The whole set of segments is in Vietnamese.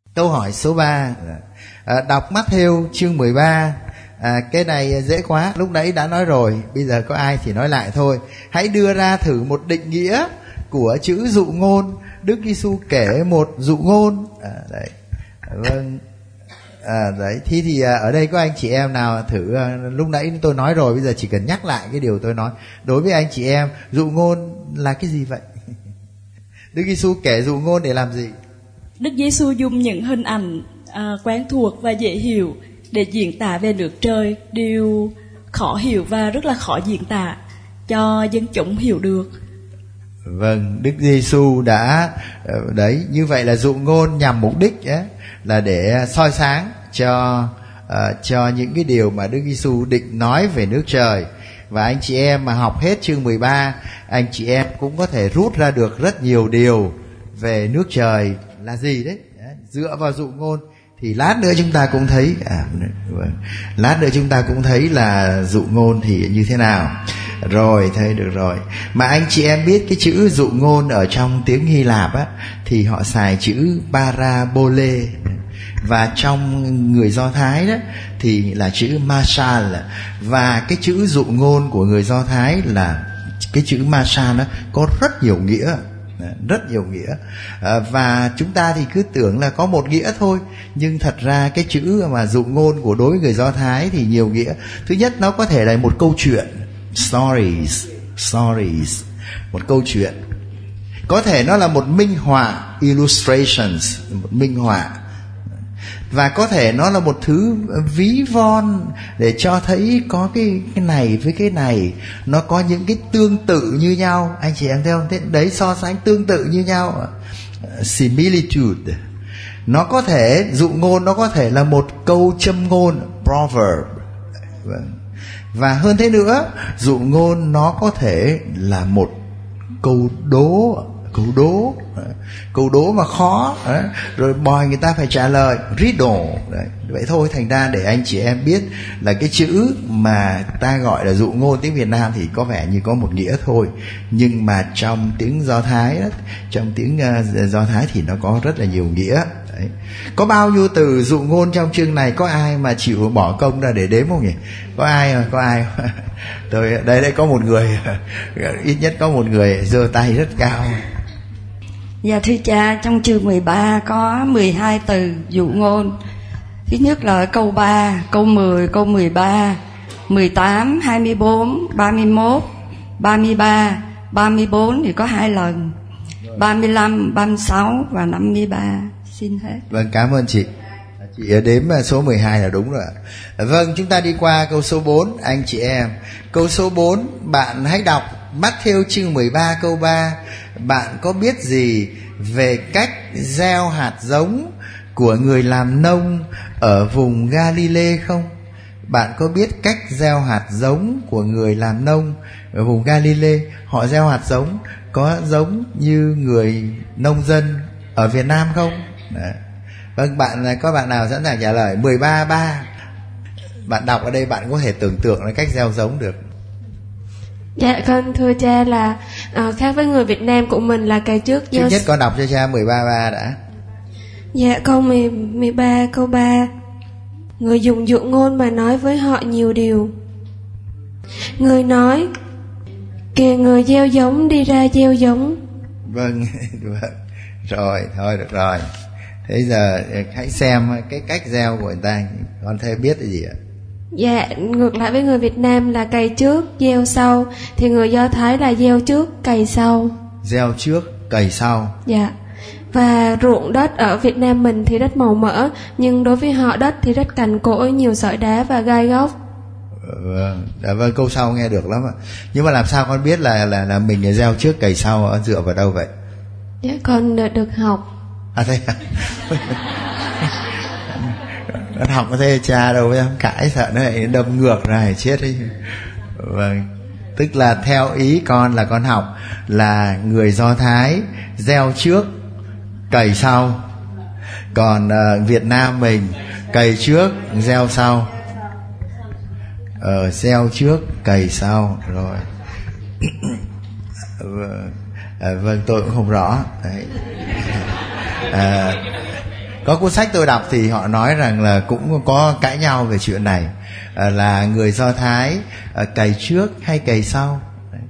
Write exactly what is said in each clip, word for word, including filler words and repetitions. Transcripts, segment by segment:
Câu hỏi số ba, à, đọc Matthew chương mười ba. À, cái này dễ quá, lúc nãy đã nói rồi, bây giờ có ai thì nói lại thôi. Hãy đưa ra thử một định nghĩa của chữ dụ ngôn. Đức Giêsu kể một dụ ngôn. À, đấy. Vâng. À, đấy. Thì thì à, ở đây có anh chị em nào thử, à, lúc nãy tôi nói rồi, bây giờ chỉ cần nhắc lại cái điều tôi nói. Đối với anh chị em, dụ ngôn là cái gì vậy? Đức Giêsu kể dụ ngôn để làm gì? Đức Giêsu dùng những hình ảnh à, quen thuộc và dễ hiểu để diễn tả về nước trời, điều khó hiểu và rất là khó diễn tả cho dân chúng hiểu được. Vâng, Đức Giêsu đã đấy, như vậy là dụ ngôn nhằm mục đích ấy, là để soi sáng cho uh, cho những cái điều mà Đức Giêsu định nói về nước trời. Và anh chị em mà học hết chương mười ba, anh chị em cũng có thể rút ra được rất nhiều điều về nước trời là gì đấy, đấy dựa vào dụ ngôn. Thì lát nữa chúng ta cũng thấy à, lát nữa chúng ta cũng thấy là dụ ngôn thì như thế nào. Rồi, thấy được rồi. Mà anh chị em biết cái chữ dụ ngôn ở trong tiếng Hy Lạp á, thì họ xài chữ parabole. Và trong người Do Thái đó thì là chữ mashal. Và cái chữ dụ ngôn của người Do Thái là cái chữ mashal đó có rất nhiều nghĩa, rất nhiều nghĩa. À, và chúng ta thì cứ tưởng là có một nghĩa thôi, nhưng thật ra cái chữ mà dụ ngôn của đối với người Do Thái thì nhiều nghĩa. Thứ nhất, nó có thể là một câu chuyện, stories, stories, một câu chuyện. Có thể nó là một minh họa, illustrations, một minh họa. Và có thể nó là một thứ ví von để cho thấy có cái, cái này với cái này nó có những cái tương tự như nhau. Anh chị em thấy không? Thế đấy, so sánh tương tự như nhau, similitude. Nó có thể, dụ ngôn nó có thể là một câu châm ngôn, proverb. Và hơn thế nữa, dụ ngôn nó có thể là một câu đố, câu đố, câu đố mà khó, rồi bòi người ta phải trả lời, riddle. Đấy. Vậy thôi, thành ra để anh chị em biết là cái chữ mà ta gọi là dụ ngôn tiếng Việt Nam thì có vẻ như có một nghĩa thôi, nhưng mà trong tiếng Do Thái đó, trong tiếng uh, Do Thái thì nó có rất là nhiều nghĩa. Đấy. Có bao nhiêu từ dụ ngôn trong chương này, có ai mà chịu bỏ công ra để đếm không nhỉ? Có ai không? Có ai không? Tôi đây đây có một người, ít nhất có một người giơ tay rất cao. Dạ thưa cha, trong chương mười ba có mười hai từ dụ ngôn. Thứ nhất là câu ba, câu mười, câu mười ba, mười tám, hai mươi bốn, ba mươi mốt, ba mươi ba, ba mươi bốn thì có hai lần, ba mươi lăm, ba mươi sáu và năm mươi ba. Xin hết. Vâng, cảm ơn chị. Chị đếm số mười hai là đúng rồi. Vâng, chúng ta đi qua câu số bốn, anh chị em. Câu số bốn, bạn hãy đọc Matthew chương mười ba câu ba. Bạn có biết gì về cách gieo hạt giống của người làm nông ở vùng Galilee không? Bạn có biết cách gieo hạt giống của người làm nông ở vùng Galilee? Họ gieo hạt giống có giống như người nông dân ở Việt Nam không? Đấy. Vâng, bạn có bạn nào sẵn sàng trả lời? Mười ba ba. Bạn đọc ở đây bạn có thể tưởng tượng là cách gieo giống được. Dạ con thưa cha là uh, khác với người Việt Nam của mình là cày trước. Trước nhất con đọc cho cha mười ba ba đã. Dạ câu mười ba câu ba. Người dùng dụ ngôn mà nói với họ nhiều điều. Người nói, kìa người gieo giống đi ra gieo giống. Vâng, vâng. Rồi, thôi được rồi. Thế giờ hãy xem cái cách gieo của người ta, con thấy biết là gì ạ? Dạ, ngược lại với người Việt Nam là cày trước, gieo sau, thì người Do Thái là gieo trước, cày sau. Gieo trước, cày sau. Dạ. Và ruộng đất ở Việt Nam mình thì rất màu mỡ, nhưng đối với họ đất thì rất cằn cỗi, nhiều sỏi đá và gai góc. Vâng, à, vâng, câu sau nghe được lắm ạ. Nhưng mà làm sao con biết là là là mình gieo trước cày sau, dựa vào đâu vậy? Dạ, con được học. À thế à? Con học có thế cha đâu em cãi, sợ nó lại đâm ngược ra chết đi. Vâng, tức là theo ý con là con học là người Do Thái gieo trước cày sau, còn uh, Việt Nam mình cày trước gieo sau. Ờ, gieo trước cày sau rồi. À, vâng, tôi cũng không rõ. Đấy. À, Có cuốn sách tôi đọc thì họ nói rằng là cũng có cãi nhau về chuyện này, à, là người Do Thái à, cày trước hay cày sau.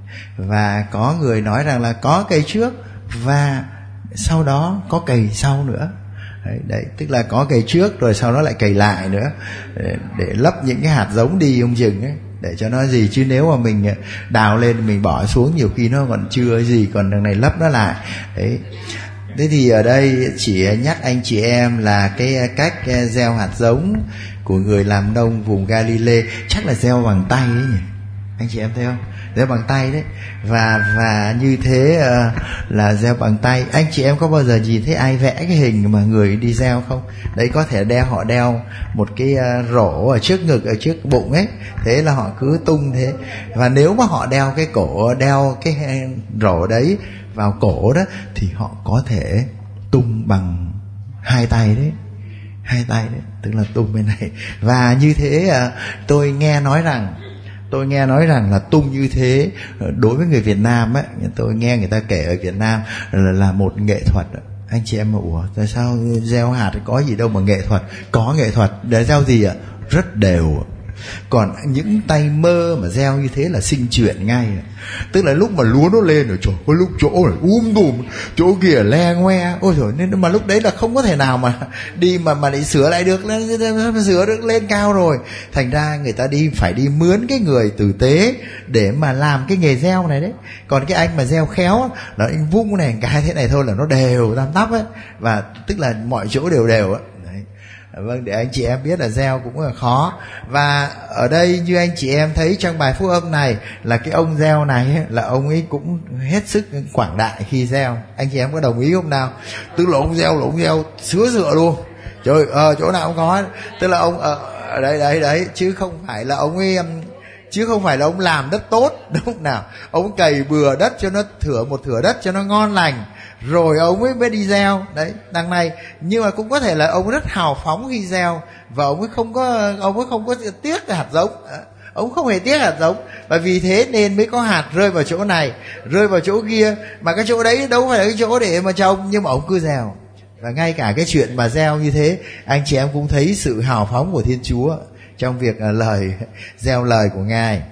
Và có người nói rằng là có cày trước và sau đó có cày sau nữa. Đấy, đấy, tức là có cày trước rồi sau đó lại cày lại nữa để, để lấp những cái hạt giống đi ông chừng ấy, để cho nó gì. Chứ nếu mà mình đào lên mình bỏ xuống nhiều khi nó còn chưa gì, còn đằng này lấp nó lại. Đấy. Thế thì ở đây chỉ nhắc anh chị em là cái cách gieo hạt giống của người làm nông vùng Galilee chắc là gieo bằng tay ấy nhỉ, anh chị em thấy không? Gieo bằng tay đấy. Và và như thế uh, là gieo bằng tay. Anh chị em có bao giờ nhìn thấy ai vẽ cái hình mà người đi gieo không? Đấy, có thể đeo, họ đeo một cái uh, rổ ở trước ngực, ở trước bụng ấy, thế là họ cứ tung thế. Và nếu mà họ đeo cái cổ, đeo cái rổ đấy vào cổ đó, thì họ có thể tung bằng hai tay đấy, hai tay đấy, tức là tung bên này. Và như thế uh, tôi nghe nói rằng Tôi nghe nói rằng là tung như thế đối với người Việt Nam ấy, tôi nghe người ta kể ở Việt Nam là, là một nghệ thuật. Anh chị em mà ủa tại sao gieo hạt có gì đâu mà nghệ thuật? Có nghệ thuật. Để gieo gì ạ? Rất đều. Còn những tay mơ mà gieo như thế là sinh chuyện ngay. Tức là lúc mà lúa nó lên rồi, trời, có lúc chỗ này um tùm, chỗ kia le ngoe, ôi trời, nên mà lúc đấy là không có thể nào mà đi mà mà để sửa lại được, sửa được lên cao rồi. Thành ra người ta đi phải đi mướn cái người tử tế để mà làm cái nghề gieo này đấy. Còn cái anh mà gieo khéo là anh vung này cái thế này thôi là nó đều tam tắp ấy, và tức là mọi chỗ đều đều ấy. Vâng, để anh chị em biết là gieo cũng là khó. Và ở đây như anh chị em thấy trong bài phúc âm này là cái ông gieo này ấy, là ông ấy cũng hết sức quảng đại khi gieo. Anh chị em có đồng ý không nào? Tức là ông gieo là ông gieo sứa sựa luôn. Trời ơi, chỗ nào cũng có. Tức là ông ở ờ, đấy đấy đấy, chứ không phải là ông ấy chứ không phải là ông làm đất tốt, đúng không nào? Ông cày bừa đất cho nó thửa một thửa đất cho nó ngon lành, rồi ông ấy mới đi gieo đấy đằng này. Nhưng mà cũng có thể là ông rất hào phóng khi gieo, và ông ấy không có ông ấy không có tiếc hạt giống, ông không hề tiếc hạt giống, và vì thế nên mới có hạt rơi vào chỗ này, rơi vào chỗ kia, mà cái chỗ đấy đâu phải là cái chỗ để mà trồng, nhưng mà ông cứ gieo. Và ngay cả cái chuyện mà gieo như thế, anh chị em cũng thấy sự hào phóng của Thiên Chúa trong việc uh, lời gieo lời của Ngài.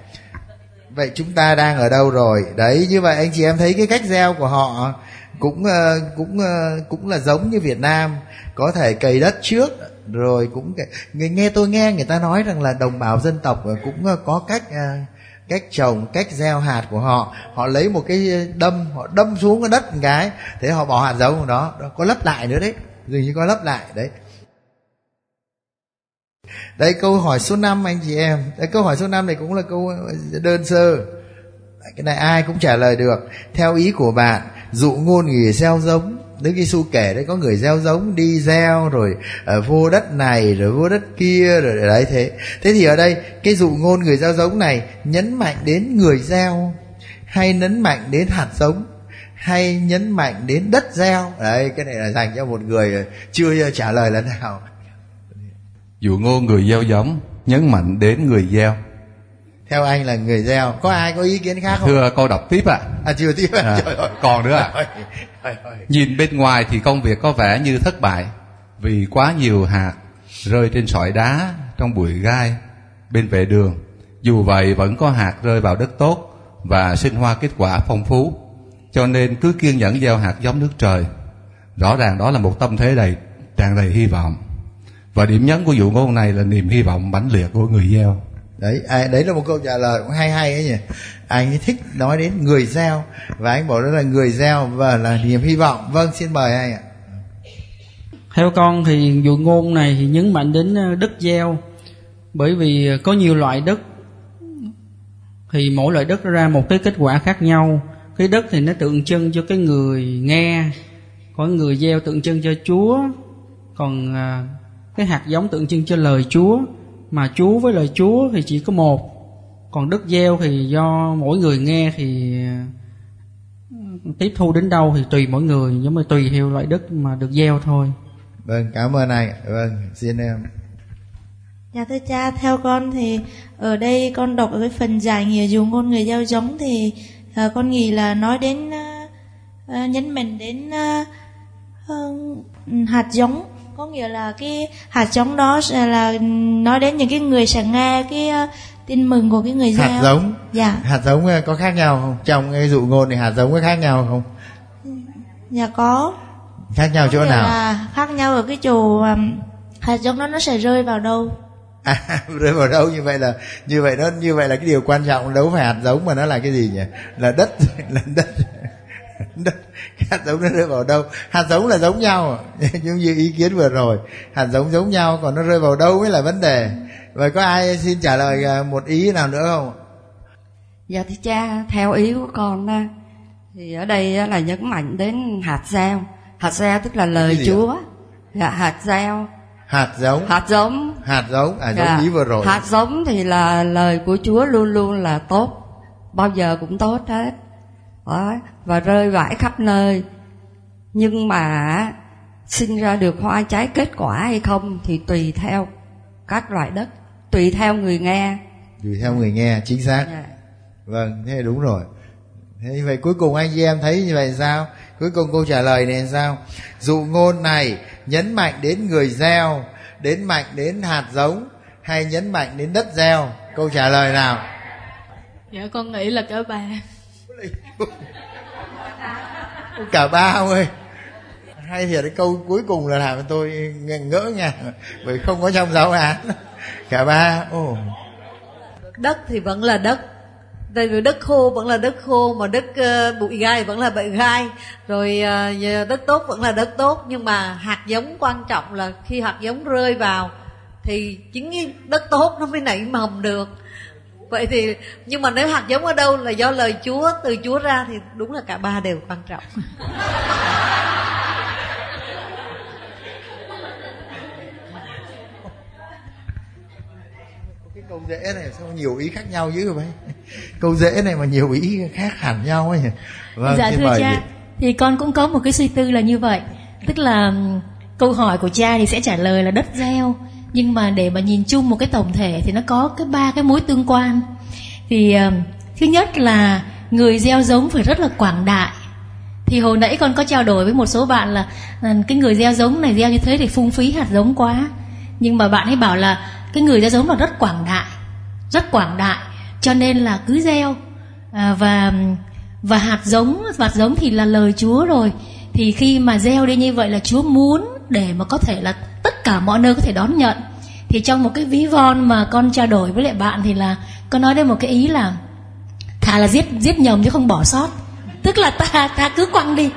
Vậy chúng ta đang ở đâu rồi? Đấy, như vậy anh chị em thấy cái cách gieo của họ cũng uh, cũng uh, cũng là giống như Việt Nam, có thể cày đất trước rồi cũng người nghe tôi nghe người ta nói rằng là đồng bào dân tộc cũng uh, có cách uh, cách trồng, cách gieo hạt của họ. Họ lấy một cái đâm, họ đâm xuống cái đất một cái, thế họ bỏ hạt giống vào đó, đó có lấp lại nữa đấy, dường như có lấp lại đấy. Đây câu hỏi số năm anh chị em. Đây, câu hỏi số năm này cũng là câu đơn sơ. Cái này ai cũng trả lời được. Theo ý của bạn, dụ ngôn người gieo giống. Đức Giêsu kể đấy, có người gieo giống đi gieo rồi uh, vô đất này rồi vô đất kia rồi đấy thế. Thế thì ở đây cái dụ ngôn người gieo giống này nhấn mạnh đến người gieo, hay nhấn mạnh đến hạt giống, hay nhấn mạnh đến đất gieo? Đấy, cái này là dành cho một người chưa trả lời lần nào. Dụ ngôn người gieo giống nhấn mạnh đến người gieo. Theo anh là người gieo. Có ai có ý kiến khác không? Thưa câu đọc tiếp ạ. À. À chưa tiếp à? À, trời ơi. Còn nữa ạ. À. Nhìn bên ngoài thì công việc có vẻ như thất bại, vì quá nhiều hạt rơi trên sỏi đá trong bụi gai bên vệ đường. Dù vậy vẫn có hạt rơi vào đất tốt và sinh hoa kết quả phong phú. Cho nên cứ kiên nhẫn gieo hạt giống nước trời. Rõ ràng đó là một tâm thế đầy tràn đầy hy vọng. Và điểm nhấn của dụ ngôn này là niềm hy vọng mãnh liệt của người gieo. Đấy, đấy là một câu trả lời cũng hay hay ấy nhỉ. Anh ấy thích nói đến người gieo, và anh bảo đó là người gieo và là niềm hy vọng. Vâng, xin mời anh ạ. Theo con thì dụ ngôn này thì nhấn mạnh đến đất gieo, bởi vì có nhiều loại đất, thì mỗi loại đất ra một cái kết quả khác nhau. Cái đất thì nó tượng trưng cho cái người nghe, còn người gieo tượng trưng cho Chúa, còn cái hạt giống tượng trưng cho lời Chúa. Mà Chúa với lời Chúa thì chỉ có một, còn đất gieo thì do mỗi người nghe thì tiếp thu đến đâu thì tùy mỗi người, giống như tùy theo loại đất mà được gieo thôi. Vâng, cảm ơn anh. Vâng, xin em. Dạ thưa cha, theo con thì ở đây con đọc ở cái phần giải nghĩa dụ ngôn người gieo giống thì uh, con nghĩ là nói đến uh, uh, nhấn mạnh đến uh, uh, hạt giống, có nghĩa là cái hạt giống đó sẽ là nói đến những cái người sẽ nghe cái uh, tin mừng của cái người gieo. Hạt giống. Dạ. Hạt giống có khác nhau không? Trong cái dụ ngôn này hạt giống có khác nhau không? Dạ có. Khác nhau có chỗ nào? Là khác nhau ở cái chỗ um, hạt giống đó nó sẽ rơi vào đâu. À, rơi vào đâu? Như vậy là như vậy nó như vậy là cái điều quan trọng đâu phải hạt giống mà nó là cái gì nhỉ? Là đất, là đất. Đất. Hạt giống nó rơi vào đâu? Hạt giống là giống nhau, giống như ý kiến vừa rồi, hạt giống giống nhau, còn nó rơi vào đâu mới là vấn đề. Vậy có ai xin trả lời một ý nào nữa không? Dạ thưa cha, theo ý của con đó, thì ở đây là nhấn mạnh đến hạt gieo. Hạt gieo tức là lời Chúa. Dạ, hạt gieo. Hạt giống. Hạt giống. Hạt giống, à giống dạ. ý vừa rồi. Hạt giống thì là lời của Chúa luôn luôn là tốt, bao giờ cũng tốt hết. Đó, và rơi vãi khắp nơi. Nhưng mà sinh ra được hoa trái kết quả hay không thì tùy theo các loại đất, tùy theo người nghe. Tùy theo người nghe, chính xác. Yeah. Vâng, thế là đúng rồi. Thế vậy cuối cùng anh chị em thấy như vậy sao? Cuối cùng câu trả lời này sao? Dụ ngôn này nhấn mạnh đến người gieo, đến mạnh đến hạt giống, hay nhấn mạnh đến đất gieo? Câu trả lời nào? Dạ con nghĩ là cả ba. Cả ba ông ơi. Hay thiệt, cái câu cuối cùng là làm cho tôi ngỡ ngàng, bởi không có trong giáo án. Cả ba. Ồ. Đất thì vẫn là đất, tại vì đất khô vẫn là đất khô, mà đất uh, bụi gai vẫn là bụi gai, rồi uh, đất tốt vẫn là đất tốt. Nhưng mà hạt giống quan trọng là khi hạt giống rơi vào thì chính cái đất tốt nó mới nảy mầm được. Vậy thì, nhưng mà nếu hạt giống ở đâu là do lời Chúa, từ Chúa ra, thì đúng là cả ba đều quan trọng. Cái câu dễ này sao nhiều ý khác nhau dữ vậy? Câu dễ này mà nhiều ý khác hẳn nhau ấy nhỉ? Vâng, dạ thưa cha, gì? Thì con cũng có một cái suy tư là như vậy. Tức là câu hỏi của cha thì sẽ trả lời là đất gieo, nhưng mà để mà nhìn chung một cái tổng thể thì nó có cái ba cái mối tương quan. Thì uh, thứ nhất là người gieo giống phải rất là quảng đại. Thì hồi nãy con có trao đổi với một số bạn là, là cái người gieo giống này gieo như thế thì phung phí hạt giống quá. Nhưng mà bạn ấy bảo là cái người gieo giống là rất quảng đại, rất quảng đại, cho nên là cứ gieo. à, và và hạt giống, hạt giống thì là lời Chúa rồi. Thì khi mà gieo đi như vậy là Chúa muốn để mà có thể là tất cả mọi nơi có thể đón nhận. Thì trong một cái ví von mà con trao đổi với lại bạn thì là con nói đến một cái ý là thà là giết giết nhầm chứ không bỏ sót. Tức là ta ta cứ quăng đi.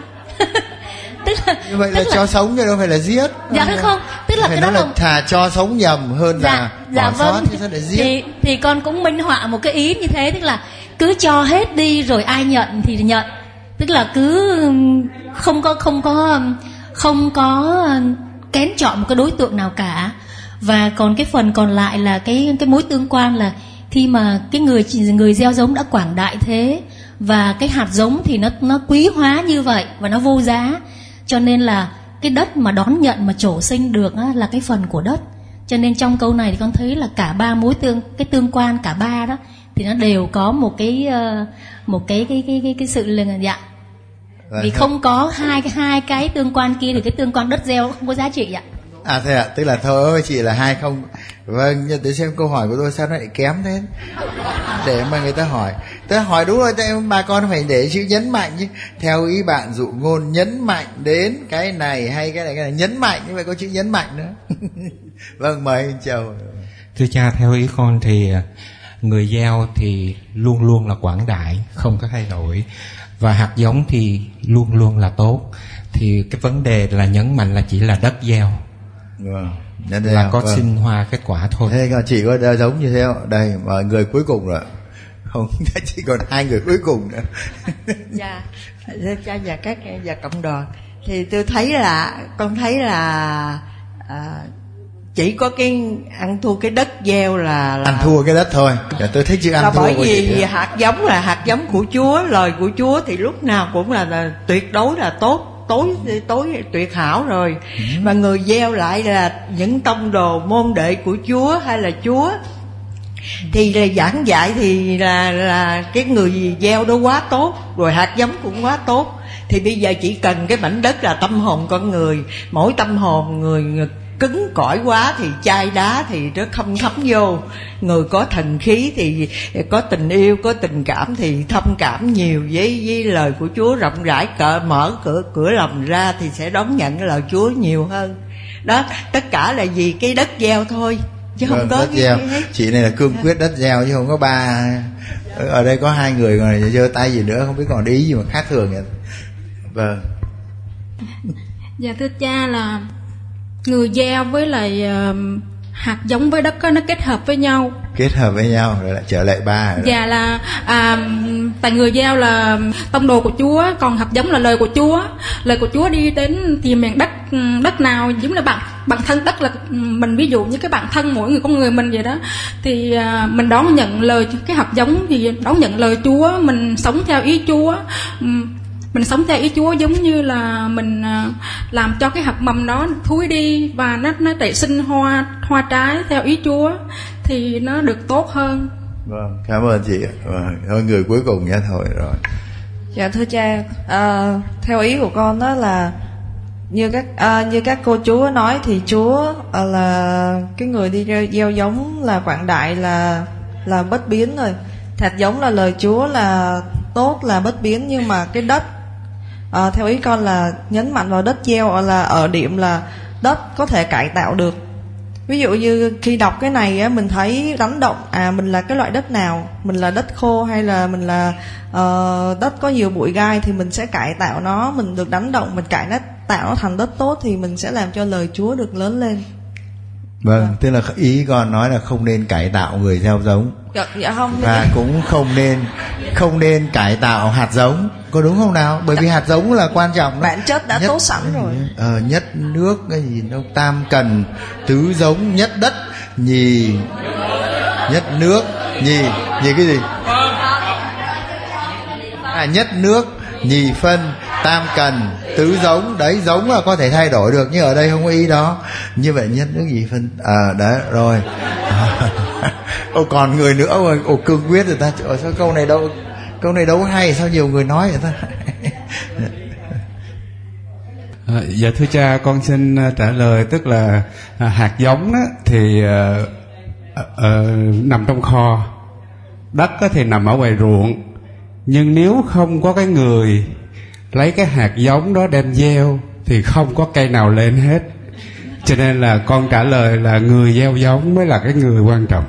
Tức là, như vậy tức là là cho sống chứ đâu phải là giết. Dạ hay không? Tức là phải cái đó nói là là thà cho sống nhầm hơn dạ, là dạ bỏ vâng. sót chứ sao để giết. Thì, thì con cũng minh họa một cái ý như thế, tức là cứ cho hết đi rồi ai nhận thì nhận. Tức là cứ không có không có không có kén chọn một cái đối tượng nào cả. Và còn cái phần còn lại là cái cái mối tương quan là khi mà cái người người gieo giống đã quảng đại thế, và cái hạt giống thì nó nó quý hóa như vậy và nó vô giá, cho nên là cái đất mà đón nhận mà trổ sinh được á, là cái phần của đất. Cho nên trong câu này thì con thấy là cả ba mối tương cái tương quan cả ba đó thì nó đều có một cái một cái cái cái cái, cái sự là dạ. Vì không có hai cái hai cái tương quan kia thì cái tương quan đất gieo không có giá trị ạ. À thế ạ, à, tức là thôi ơi chị là hai không. Vâng, nhưng tôi xem câu hỏi của tôi sao nó lại kém thế. Để mà người ta hỏi, tôi hỏi đúng rồi, bà con phải để chữ nhấn mạnh chứ. Theo ý bạn dụ ngôn nhấn mạnh đến cái này hay cái này cái này nhấn mạnh, nhưng mà có chữ nhấn mạnh nữa. Vâng, mời anh Châu. Thưa cha, theo ý con thì người gieo thì luôn luôn là quảng đại, không có thay đổi, và hạt giống thì luôn luôn là tốt. Thì cái vấn đề là nhấn mạnh là chỉ là đất gieo. Vâng, là có vâng. sinh hoa kết quả thôi. Thế còn chị có giống như thế không? Đây, mà người cuối cùng rồi. Không, chỉ còn hai người cuối cùng nữa. Dạ, cha và các và cộng đoàn. Thì tôi thấy là, con thấy là à, chỉ có cái ăn thua cái đất gieo là, là ăn thua cái đất thôi. Dạ, tôi thích chữ ăn là thua. Bởi vì hạt giống là hạt giống của Chúa, lời của Chúa thì lúc nào cũng là, là tuyệt đối là tốt. Tối tối tuyệt hảo rồi. ừ. Mà người gieo lại là những tông đồ môn đệ của Chúa hay là Chúa, thì là giảng dạy thì là là cái người gieo đó quá tốt, rồi hạt giống cũng quá tốt. Thì bây giờ chỉ cần cái mảnh đất là tâm hồn con người. Mỗi tâm hồn người, người cứng cỏi quá thì chai đá thì nó không thấm vô. Người có thần khí thì có tình yêu, có tình cảm thì thông cảm nhiều với, với lời của Chúa rộng rãi, cỡ mở cửa cửa lòng ra thì sẽ đón nhận cái lời Chúa nhiều hơn. Đó, tất cả là vì cái đất gieo thôi, chứ không vâng, có đất cái gieo. gì hết. Chị này là cương quyết đất gieo chứ không có ba. Ở đây có hai người còn giơ tay gì nữa, không biết còn ý gì mà khác thường vậy. Vâng. Dạ thưa cha, là người gieo với lại uh, hạt giống với đất đó, nó kết hợp với nhau. Kết hợp với nhau rồi lại trở lại ba. Dạ là à, tại người gieo là tông đồ của Chúa, còn hạt giống là lời của Chúa. Lời của Chúa đi đến tìm miền đất đất nào giống là bạn bản thân đất, là mình ví dụ như cái bản thân mỗi người con người mình vậy đó, thì à, mình đón nhận lời cái hạt giống thì đón nhận lời Chúa, mình sống theo ý Chúa. Mình sống theo ý Chúa giống như là mình làm cho cái hạt mầm đó thúi đi và nó nó để sinh hoa hoa trái theo ý Chúa thì nó được tốt hơn. Vâng, cảm ơn chị. Vâng, thôi người cuối cùng nha, thôi rồi. Dạ thưa cha, à, theo ý của con đó là như các à, như các cô chú nói thì Chúa à, là cái người đi gieo giống là quảng đại, là là bất biến rồi. Hạt giống là lời Chúa là tốt, là bất biến, nhưng mà cái đất à, theo ý con là nhấn mạnh vào đất gieo là ở điểm là đất có thể cải tạo được. Ví dụ như khi đọc cái này á, mình thấy đánh động, à mình là cái loại đất nào, mình là đất khô hay là mình là uh, đất có nhiều bụi gai, thì mình sẽ cải tạo nó, mình được đánh động, mình cải tạo nó thành đất tốt thì mình sẽ làm cho lời Chúa được lớn lên. Vâng, tức là ý con nói là không nên cải tạo người gieo giống. Dạ, dạ không. Và cũng không nên không nên cải tạo hạt giống, có đúng không nào? Bởi vì hạt giống là quan trọng đó. Bản chất đã nhất, tốt sẵn rồi. Ờ, nhất nước cái gì đâu, tam cần, tứ giống, nhất đất, nhì nhất nước, nhì nhì cái gì? À, nhất nước, nhì phân, tam cần, tứ giống. Đấy, giống là có thể thay đổi được, nhưng ở đây không có ý đó. Như vậy nhất nước gì phân à, đấy rồi. Ô, còn người nữa rồi, ồ cương quyết rồi ta. Ồ, sao câu này đâu câu này đâu hay, sao nhiều người nói vậy ta? À, dạ thưa cha, con xin trả lời. Tức là à, hạt giống đó, thì à, à, nằm trong kho, đất thì nằm ở ngoài ruộng. Nhưng nếu không có cái người lấy cái hạt giống đó đem gieo thì không có cây nào lên hết. Cho nên là con trả lời là người gieo giống mới là cái người quan trọng.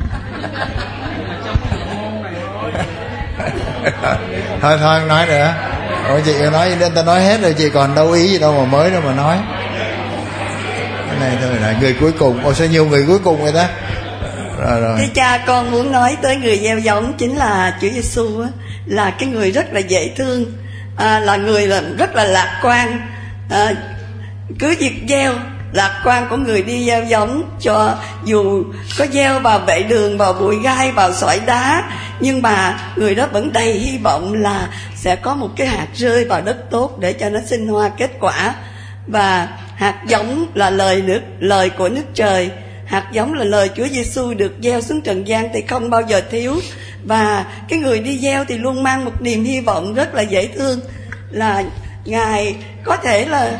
Thôi thôi không nói nữa. Ôi chị nói nên ta nói hết rồi, chị còn đâu ý gì đâu mà mới đâu mà nói. Cái này thôi là người cuối cùng. Ôi sao nhiều người cuối cùng vậy ta? Rồi rồi. Thưa cha, con muốn nói tới người gieo giống chính là Chúa Giêsu á, là cái người rất là dễ thương, à, là người là rất là lạc quan. À, cứ việc gieo lạc quan của người đi gieo giống, cho dù có gieo vào vệ đường, vào bụi gai, vào sỏi đá, nhưng mà người đó vẫn đầy hy vọng là sẽ có một cái hạt rơi vào đất tốt để cho nó sinh hoa kết quả. Và hạt giống là lời nước lời của nước trời, hạt giống là lời Chúa Giêsu được gieo xuống trần gian thì không bao giờ thiếu. Và cái người đi gieo thì luôn mang một niềm hy vọng rất là dễ thương, là Ngài có thể là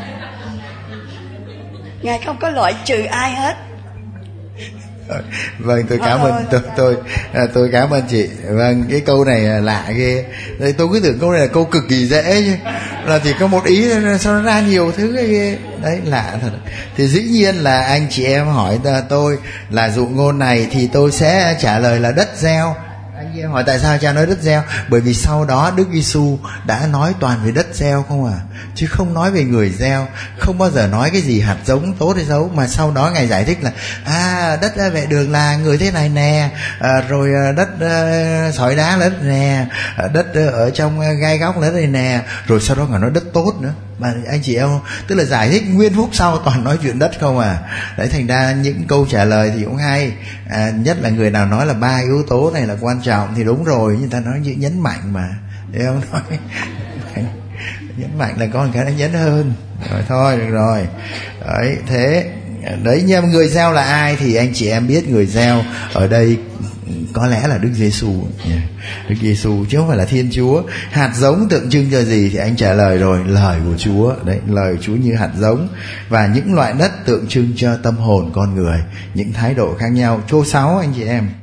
Ngài không có loại trừ ai hết. Vâng, tôi cảm ơn tôi tôi tôi cảm ơn chị. Vâng, cái câu này lạ ghê. Tôi cứ tưởng câu này là câu cực kỳ dễ chứ, là chỉ có một ý sao nó ra nhiều thứ ghê. Đấy, lạ thật. Thì dĩ nhiên là anh chị em hỏi tôi là dụ ngôn này thì tôi sẽ trả lời là đất gieo. Anh chị em hỏi tại sao cha nói đất gieo? Bởi vì sau đó Đức Giêsu đã nói toàn về đất gieo không à, chứ không nói về người gieo. Không bao giờ nói cái gì hạt giống tốt hay xấu, mà sau đó Ngài giải thích là à đất vệ đường là người thế này nè, à, rồi đất uh, sỏi đá là đất nè, đất uh, ở trong gai góc là đất này nè, rồi sau đó Ngài nói đất tốt nữa. Mà anh chị em, tức là giải thích nguyên phút sau toàn nói chuyện đất không à. Đấy, thành ra những câu trả lời thì cũng hay, à, nhất là người nào nói là ba yếu tố này là quan trọng thì đúng rồi, nhưng ta nói nhấn mạnh mà, thấy không? Nói nhấn mạnh là có một cái nó nhấn hơn. Rồi thôi được rồi. Đấy, thế đấy, nhưng người gieo là ai thì anh chị em biết. Người gieo ở đây có lẽ là Đức Giêsu, Đức Giêsu chứ không phải là Thiên Chúa. Hạt giống tượng trưng cho gì thì anh trả lời rồi, lời của Chúa. Đấy, lời của Chúa như hạt giống. Và những loại đất tượng trưng cho tâm hồn con người, những thái độ khác nhau. Câu sáu anh chị em.